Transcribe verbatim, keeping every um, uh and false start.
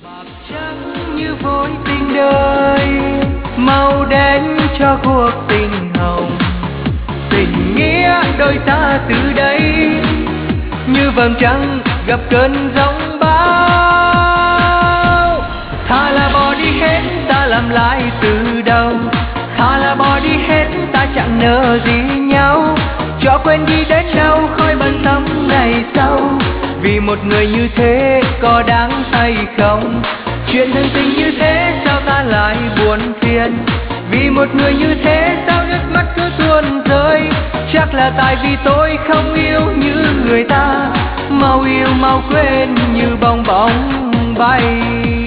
trắng như vối tình đời, màu đen cho cuộc tình hồng. Tình nghĩa đôi ta từ đây như vầng trăng gặp cơn giông bão. Thà là bỏ đi hết ta làm lại từ đầu, thà là bỏ đi hết ta chẳng nợ gì nhau. Cho quên đi đến đâu khỏi bận tâm ngày sau, vì một người như thế có đáng hay không? Chuyện thân tình như thế sao ta lại buồn phiền, vì một người như thế sao nước mắt cứ tuôn rơi. Chắc là tại vì tôi không yêu như người ta, mau yêu mau quên như bong bóng bay.